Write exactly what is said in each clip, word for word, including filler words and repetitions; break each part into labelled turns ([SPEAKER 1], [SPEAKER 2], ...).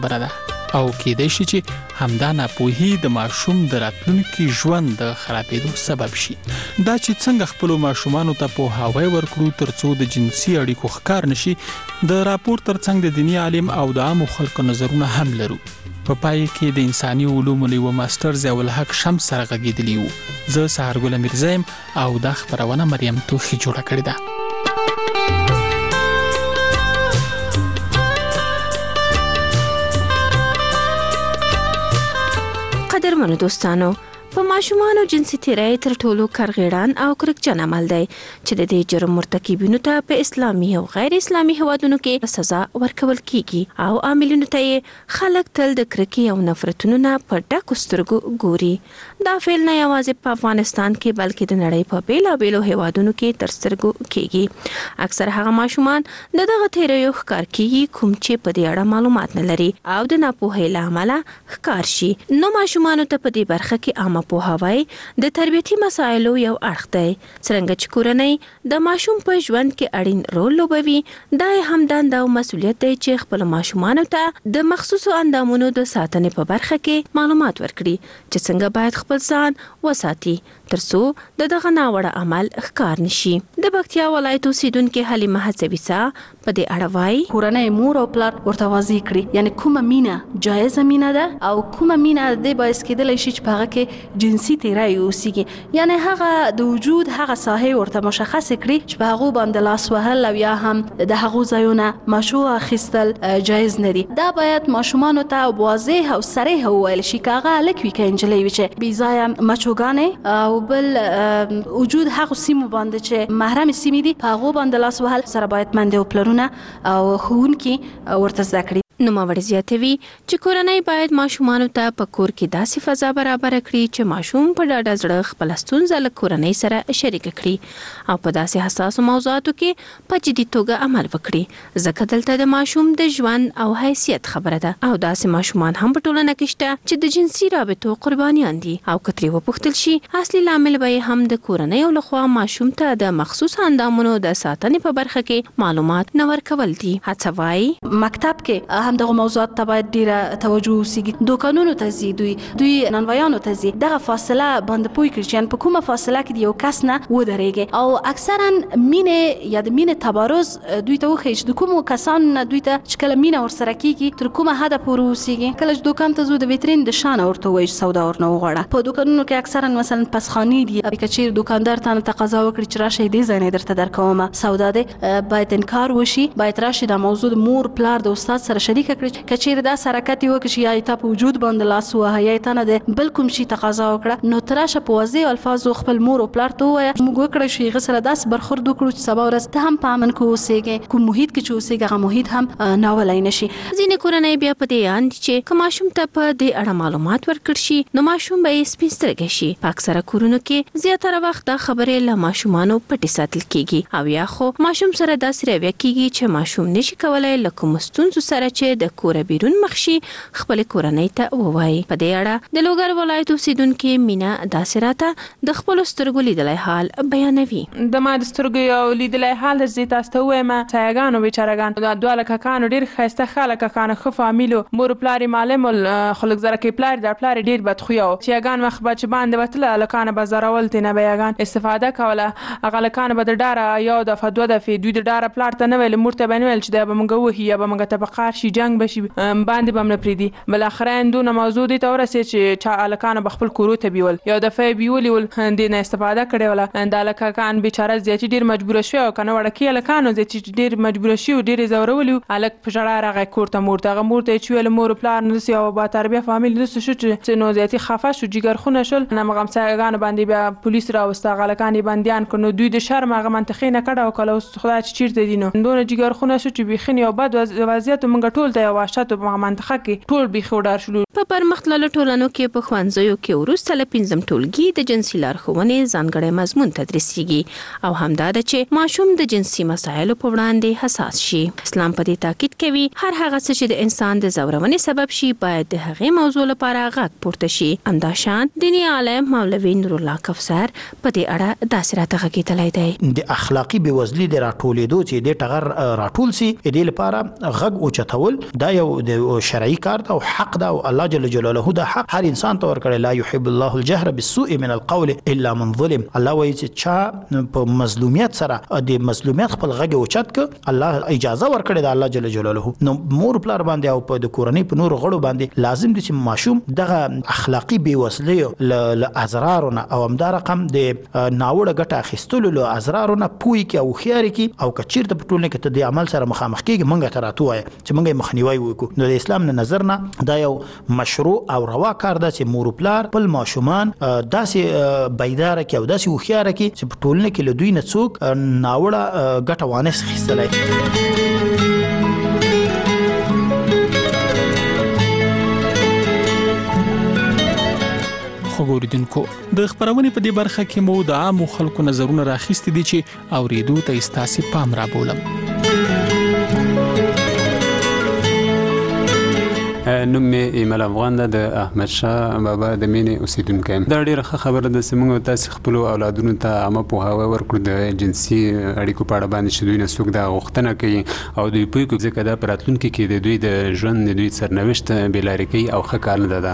[SPEAKER 1] خبره ده او کېدای شي چې همدا ناپوهي د ماشوم د راتلونکي ژوند د خرابېدو سبب شي. دا چې څنګه خپلو ماشومانو ته پوهاوی ورکړو ترڅو د جنسي اړیکو ښکار نشي، د راپور ترڅنګ د دیني عالم او د عامو خلکو نظرونه هم لرو. په پای کې د انساني علومو یوه ماسټر ضیاء الحق شمس سره غږېدلی وو. زه سهارګل میرزا یم او دا خپرونه مریم توخي جوړه کړې ده.
[SPEAKER 2] قدرمنو دوستانو، په ماشومانو جنسي تیری تر ټولو کارغیړان او کرکجن عمل دی چې د دې جرم مرتکبینو ته په اسلامي او غیر اسلامي هیوادونو کې سزا ورکول کیږي او عاملینو ته یې خلک تل د کرکې او نفرتونو نه په ډکو سترګو ګوري. دا فعل نه یوازې په افغانستان کې بلکې د نړۍ په بیلابیلو هیوادونو کې تر سترګو کیږي. اکثر هغه ماشومان د دغه تیریو ښکار کیږي کوم چې په دې اړه معلومات نه لري او د ناپوهۍ له امله ښکار شي. نو ماشومانو ته په دې برخه کې عامه پوهاوی د تربیتي مسایلو یو اړخ دی. څرنګه چې کورنۍ د ماشوم په ژوند کې اړین رول لوبوي، دا هم دنده او مسؤلیت دی چې خپل ماشومانو ته د مخصوصو اندامونو د ساتنې په برخه کې معلومات ورکړي چې څنګه باید خپل ځان وساتي ترڅو د دغه ناوړه عمل ښکار نشي. د پکتیا ولایت اوسیدونکې حلیمه هڅویسا په دې اړه وایي
[SPEAKER 3] کورنۍ مور او پلار ورته واضح کړي، یعنی کومه مینه جایزه مینه ده او کومه مینه د باعث کېدلی شي چې په هغه کې جنسي تیری اوسیږي، یعنی هغه د وجود هغه ساحې ورته مشخص کړي چې په هغو باندې لاس وهل او یا هم د هغو ځایونه مشوع اخیستل جایز نه دي. دا باید ماشومانو ته واضح او صریح وویل شي که هغه هلک وي که نجلۍ وي چې بې ځایه مچوګانې او بل وجود هغو سیمو باندې چې محرم سیمې دي په هغو باندې لاس وهل سره باید میندې او پلرونه او ښوونکي ورته زده کړي.
[SPEAKER 2] نوموړې زیاتوي چې کورنۍ باید ماشومانو ته په کور کې داسې فضا برابر کړي چې ماشوم په ډاډه زړه خپله ستونزه له کورنۍ سره شریکه کړي او په داسې حساسو موضوعاتو کې په جدي توګه عمل وکړي، ځکه دلته د ماشوم د ژوند او حیثیت خبره ده. او داسې ماشومان هم په ټولنه کې شته چې د جنسي رابطو قربانیان دي او که ترې وپوښتل شي اصلي لامل به یې هم د کورنۍ لخوا ماشوم ته د مخصوص اندامونو د ساتنې په برخه کې معلومات نه ورکول دي. هڅه وایي
[SPEAKER 3] مکتب کې هم دغه موضوعات ته باید ډیره توجه وسیږي. دوکانونو ته ځي، دوی دوی نانوایانو ته ځي، دغه فاصله باندې پوه کړي چې په کومه فاصله کې د یو کس نه ودرېږي او اکثرا مینې یا د مینې تبارز دوی ته وښیي چې د کومو کسانو نه دوی ته چې کله مینه ورسره کېږي تر کومه حده پورې اوسیږي. کله چې دوکان ته ځو د ویترین د شانه ورته وایي چې سودا ورنه وغواړه. په دوکانونو کې اکثرا مثلا پسخانې دي، که چیرې دوکاندار ته تقاضا وکړي چې راشئ دې ځای نه درته درکومه سودا دی، باید انکار وشي، باید راشي دا موضوع د مور پلار د استاد سره شریکه کړي که چیرې داسې حرکت یې وکړي چې یا یې تا په وجود باندې لاس ووهه یا یې تا نه د بل کوم شي تقاضا وکړه، نو ته راشه په واضح الفاظو خپل مور او پلار ته ووایه موږ وکړی شو هغه سره داسې برخورد وکړو چې سبا ورځ ته هم په امن کې اوسېږې، کوم محیط کې چې اوسېږي هغه محیط هم ناولی نه شي.
[SPEAKER 2] ځینې کورنۍ بیا په دې اند چې که ماشوم ته په دې اړه معلومات ورکړل شي نو ماشوم به یې سپین سترګی شي. په اکثره کورونو کې زیاتره وخت دا خبرې له ماشومانو پټې ساتل کېږي او یا خو ماشوم سره داسې رویه کېږي چې ماشوم نشي کولی له کومو ستونزو سره چې د کوره بیرون مخ شي خپل کورنۍ ته ووایي. په دې اړه د لوګر ولایت اوسیدونکې مینا داسې راته د خپلو سترګو لیدلی حال بیانوي.
[SPEAKER 4] د ما د سترګو یو لیدلی حال زه تاسو ته ووایم، سایګانو بیچارهګانو دا دواړه ککانو ډېر ښایسته ښه ککانو ښه فامیلو، مور پلار یې معلم ول، خو لږ زره کې پلار در پلار یې ډېر بدخویه و چې یګان وخت به چې باندې وتله هلکانو به زارول ترېنه به یګان استفاده کوله. هغه هلکانو به د ډاره یو دفعه دوه دفعې دوی د ډاره پلار ته نه ویل، مور ته به نه ویل چې دا به موږ وهي یا به موږ ته په قهر شي جنګ به شي باندې به هم نه پرېږدي. بالاخره هندونه موضوع دې ته ورسېد چې چا هلکانو به خپل کورو ته بیول، یو دفعه یې بیولي ول دې نه استفاده کړې وله. دا هلکان بیچاره زیاتي ډېر مجبوره شوي او که نه وړکي هلکانو زیاتي ډېر مجبوره شوي ډېر یې ځورولي وو. هلک په ژړا راغی کور ته مور ته، هغه مور ته یې چې ویل مور پلار نه داسې یو باتربیه فامیل داسې شو چې نو زیاتي خفه شو، جګرخونه شول. همغه همسایګانو باندې بیا پولیس راوسته، هغه هلکان یې بندیان کړ. نو دوی د شرم هغه منطقې نه کډه وکړله اوس خدای چې چېرته دي، نو دونه جګرخونه شو چې بیخي یو بد وضعیت موږ ټول ته یو وحشت په منطقه کې ټول بیخي وډار شولو.
[SPEAKER 2] په پرمختللو ټولنو کې په ښوونځیو کې وروسته له پنځم ټولګي د جنسي لارښوونې ځانګړی مضمون تدریسیږي او همدا ده چې ماشوم د جنسي مسایلو په وړاندې حساس شي. اسلام په دې تاکید کوي هر هغه څه چې د انسان د زورونې سبب شي باید د هغې موضوع لپاره غږ پورته شي. همداشان دیني عالم مولوي نور الله کوثر په دې اړه داسې راته غږېدلی دی.
[SPEAKER 5] د اخلاقي بېوزلي د راټولېدو چې دې ټغر راټول سي دې لپاره غږ اوچتول دا یو د شرعي کار ده او حق ده او الله جل جلاله دا حق هر انسان ته ورکړی. لا يحب الله الجهر بالسوء من القول الا من ظلم. الله وایي چې چا په مظلومیت سره د مظلومیت خپل غږ اوچت ک الله اجازه ورکړي ده الله جل جلاله. نو مور پلار باندې او په د کورنۍ په نور غړو باندې لازم دي چې ماشوم دغه اخلاقی بېوزلۍ له ازرارونه او همدا رقم د ناوړه ګټه اخیستلو له ازرارونه پوهې کې او هوښیارې کې او که چېرته په ټولنه کې ته د عمل سره مخامخ کېږي موږ ته راته ووایه چې موږ یې مخنیوی وکړو. نو د اسلام نه نظر نه دا یو مشروع او روا کار ده چې مور پلار خپل ماشومان داسې بیداره کې او داسې هوښیاره کې چې په ټولنه کې له دوی نه څوک ناوړه ګټه وانه اخیستلی.
[SPEAKER 1] خوګوریدونکو د خبرونې په دې برخه کې مو د عامو خلکو نظرونه راخیستي دي چې اوریدو ته ستاسو پام را بولم.
[SPEAKER 6] نوم مې ایمل افغان ده د احمد شاه بابا د مینې اوسیدونکی یم. دا ډېره ښه خبره ده چې موږ تاسې خپلو اولادونو ته عامه پوهاوی ورکړو د جنسي اړیکو په اړه باندې چې دوی نه څوک دا غوښتنه کوي او دوی پوه کړو ځکه دا په راتلونکي کې د دوی د ژوند د دوی سرنوشت بېلارې کوي او ښه کار نه ده.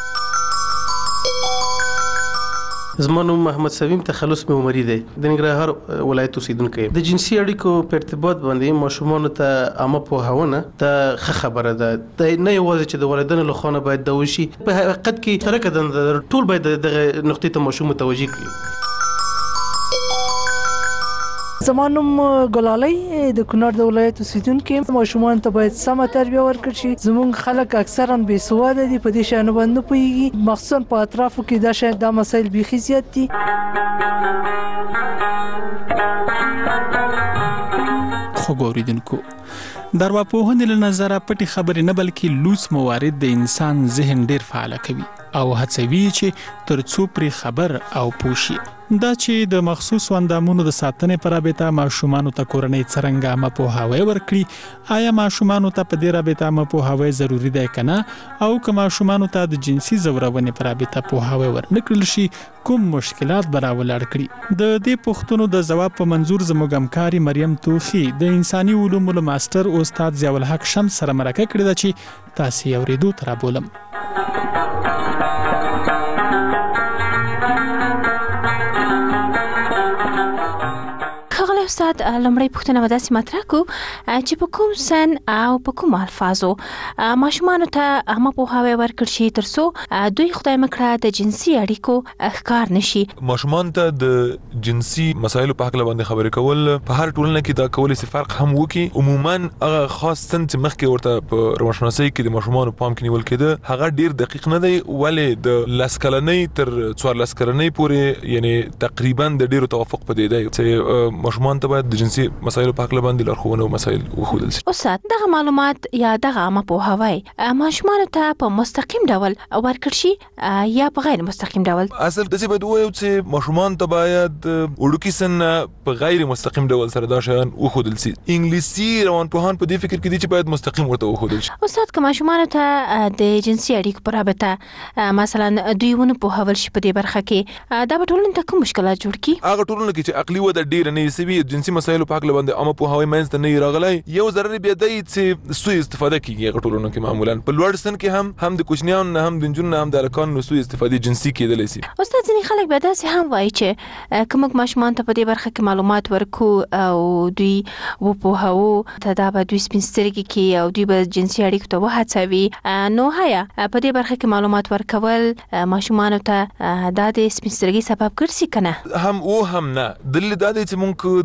[SPEAKER 7] زما نوم محمد سویم تخلص مې عمري دی د ننګرهار ولایت اوسیدونکی یم. د جنسي اړیکو په ارتباط باندې ماشومانو ته عامه پوهاونه دا ښه خبره ده. دا نه یوازې چې د والدینو له خوا نه باید دا وشي، په حقیقت کې ترکه دنده ټول باید دغه نقطې ته ماشوم متوجه کړي.
[SPEAKER 8] زما نوم ګلالۍ د کونړ د ولایت اوسیدونکی یم. ماشومان ته باید سمه تربیه ورکړل شي. زموږ خلک اکثرا بې سواده دي، په دې شیانو باندې نه پوهېږي، مخصوصا په اطرافو کې دا شی دا مسایل بیخي زیات دي.
[SPEAKER 1] خوګوریدونکو د ارواپوهنې له نظره پټې خبرې نه بلکې لوڅ موارد د انسان ذهن ډېر فعاله کوي او هڅوي چې تر څو پرې خبر او پوه شي. دا چې د مخصوصو اندامونو د ساتنې په رابطه ماشومانو ته کورنۍ څرنګه عامه پوهاوی ورکړي، آیا ماشومانو ته په دې رابطه عامه پوهاوی ضروري دی که نه، او که ماشومانو ته د جنسي ځورونې په رابطه پوهاوی ورنه کړل شي کوم مشکلات به راولاړ کړي. د دې پوښتنو د ځواب په منظور زموږ همکاري مریم توخي د انساني علومو له ماسټر استاد ضیاء الحق شمس سره مرکه کړې ده چې تاسې یې اورېدو ته رابولم.
[SPEAKER 2] استاد لمړی پوښتنه به داسې مطرح کړو چې په کوم سن او په کوم الفاظو ماشومانو ته عامه پوهاوی ورکړل شي تر څو دوی خدای مکړه د جنسي اړیکو ښکار نشي.
[SPEAKER 9] ماشومان ته د جنسي مسایلو په حق باندې خبرې کول په هر ټولنه کې دا کولی شي فرق هم وکړي. عموما هغه خاص سن چې مخکې ورته په روانشناسۍ کې د ماشومانو پام کې نیول کېده هغه ډیر دقیق نه دی، ولې د لس کلنۍ تر څوارلس کلنۍ پورې یعنی تقریبا د ډیرو توافق په دې دی چې ماشومان ته باید د جنسي مسایلو په حق باندې لارښوونه او مسایل وښودل شي.
[SPEAKER 2] استاد دغه معلومات یا دغه عامه پوهاوی ماشومانو ته په مستقیم ډول ورکړل شي یا په غیر مستقیم ډول؟
[SPEAKER 9] اصل داسې باید ووایو چې ماشومان ته باید وړوکي سن په غیر مستقیم ډول سره دا شیان وښودل شي. انګلیسي روانپوهان په دې فکر کې دي چې باید مستقیم ورته وښودل شي.
[SPEAKER 2] استاد که ماشومانو ته د جنسي اړیکو په رابطه مثلا دوی ونه پوهول شي په دې برخه کې دا به ټولنې ته کوم مشکلات جوړ کړي؟
[SPEAKER 9] هغه ټولنه کې چې عقلي وده ډېره نه وي جنسي مسایلو په حق باندې عامه پوهاوی منځ ته نه راغلی، یو ضرر بیا دی چې سوء استفاده کیږي هغه ټولنو کې معمولا په لوړ سن کې هم هم د کوچنیانو نه هم د نجونو نه هم د هلکانو سوء استفادې جنسي کېدلی شي.
[SPEAKER 2] استاد ځینې خلک بیا داسې هم وایي چې که موږ ماشومان ته په دې برخه کې معلومات ورکړو او دوی وپوهوو دا به دوی سپین سترګې کړي او دوی به جنسي اړیکو ته وهڅوي، نو هیا په دې برخه کې معلومات ورکول ماشومانو ته دا د سپین سترګۍ سبب ګرځي که نه؟
[SPEAKER 9] هم او هم نه. دلیل دا دی چې موږ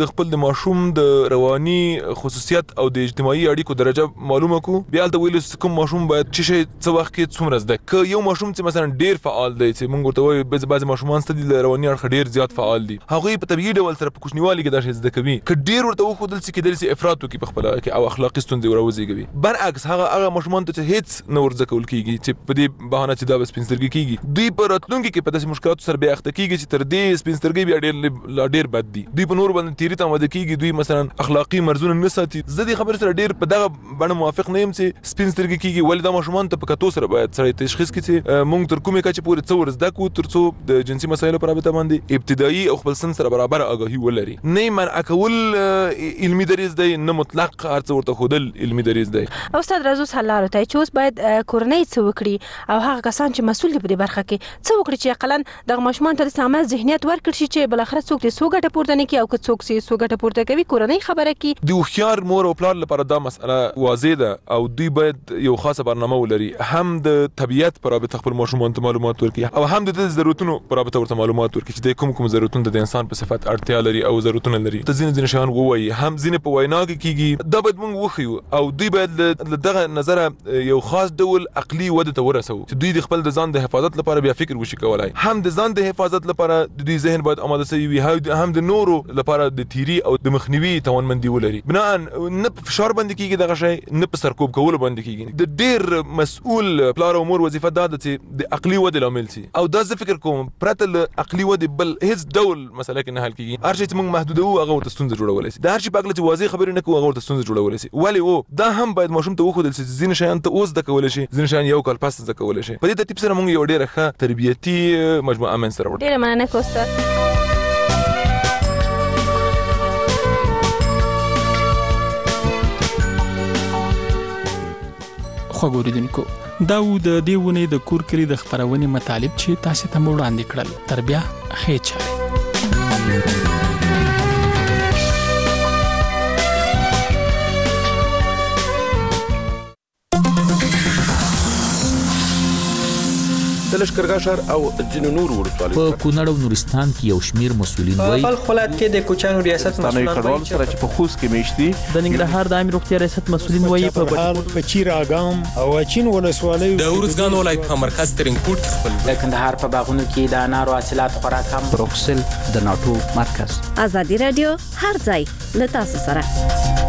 [SPEAKER 9] د خپل د ماشوم د رواني خصوصیت او د اجتماعي اړیکو درجه معلومه کو بیا د ویل کوم ماشوم باید چې شي څه وخت کې څومره زده ک یو ماشوم چې مثلا ډیر فعال دی چې موږ ورته وایو بعض ماشومان ستدي د رواني اړخ ډیر زیات فعال دي هغه په طبيعي ډول سره په کوچنیوالي کې دا شي زده کوي ک ډیر ورته وخدل چې کېدل سي افراط کوي په خپل کې او اخلاقي ستونزې وروزيږي برعکس هغه هغه ماشومان ته هیڅ نور ځکه ول کیږي چې په دې بهانه چې دا بس پنځرګي کیږي دوی په راتلونکي کې په داسې مشکلاتو سره بیا اخته کیږي چې تر دې پنځرګي بیا ډیر ډیر بد دي دوی په نور باندې تیری ته مده کیږي دوی مثلا اخلاقی مرزونه نه ساتي زدي خبر سره ډیر په دغه باندې موافق نه يم چې سپینسترګي کیږي ولې دا ماشومان ته په کتو سره باید سره تشخیص کړي مونږ تر کومه کچې پورې څور زده کو تر څو د جنسي مسایلو پر رابطه باندې ابتدایي او خپل سن سره برابر آگاهي ولري نه من اکول علمي دریز دی نه مطلق ارڅ ورته خودل علمي دریز دی
[SPEAKER 2] استاد رازو سلام ته چې اوس باید کورنۍ څه وکړي او هغه کسان چې مسؤل دي په دې برخه کې څه وکړي چې اقلن د ماشومان ته سمه ذهنیت ورکړي چې بل اخر څوک دې سوګټه پورته نه کوي او که څوک سي سوګټه پورته کوي کورنۍ خبره کوي
[SPEAKER 9] د خيار مور او پلار لپاره دا مسأله واضح ده او دوی باید یو خاصه برنامه ولري هم د طبيعت پر رابطه خپل ماشومان ته معلومات ورکړي او هم د ضرورتونو پر رابطه ورته معلومات ورکړي چې د کوم کوم ضرورتونه د انسان په صفت اړتیا لري او ضرورتونه لري ته ځینې ځینې شیان ووایي هم ځینې په وینا کې کیږي دا باید موږ وخیو او دوی باید له دغه نظر یو خاص ډول عقلي وده ته ورسو چې دوی د خپل د ځان د حفاظت لپاره بیا فکر وشي کولای هم د ځان د حفاظت لپاره د دوی ذهن باید آماده شي وي هم د نورو لپاره د تیری او د مخنیوي توانمندي ولري بنا نه په فشار باندې کیږي دغه شی نه په سرکوب کول باندې کیږي د ډیر مسؤل پلار او مور وظیفه ده چې د عقلي وده لامل شي او دا زه فکر کوم پرته له عقلي وده بل هیڅ ډول مسله کې نه حل کیږي هر شي چې موږ محدود او هغه ورته ستونزه جوړولای شي دا هر شي په اړه چې واضح خبرې نه کوو هغه ورته ستونزه جوړولای شي ولی او دا هم باید ماشوم ته وخدل شي ځین شیان ته اوس د کول شي ځین شیان یو کال پس د کول شي په دې ترتیب سره موږ یو ډیره ښه تربیتی مجموعه امن سره وړو
[SPEAKER 2] ډیره مننه کوستر
[SPEAKER 1] خوګوریدونکو دا و د دیونه د کور کلی د خبرونه مطالب چې تاسو ته وړاندې کړل تر بیا خې چاره
[SPEAKER 10] د لشکرګاه ښار او ځینو نورو ولسوالیو
[SPEAKER 11] په کونړ او نورستان کې یو شمیر مسولین وایي
[SPEAKER 12] په خپل کې د کوچانو ریاست مسولین
[SPEAKER 10] وایي چې په خوست کې میشتي
[SPEAKER 12] د ننګرهار د عامه روغتیا ریاست مسولین وایي په
[SPEAKER 13] بهار په چیر اګام او چین ولسوالۍ
[SPEAKER 14] د اورزګان ولایت په مرکز ترینکوټ خپل
[SPEAKER 15] د کندهار په باغونو کې د انارو حاصلات خورا کم
[SPEAKER 11] بروکسل د ناتو مرکز
[SPEAKER 16] ازادي رادیو هر ځای له تاسو سره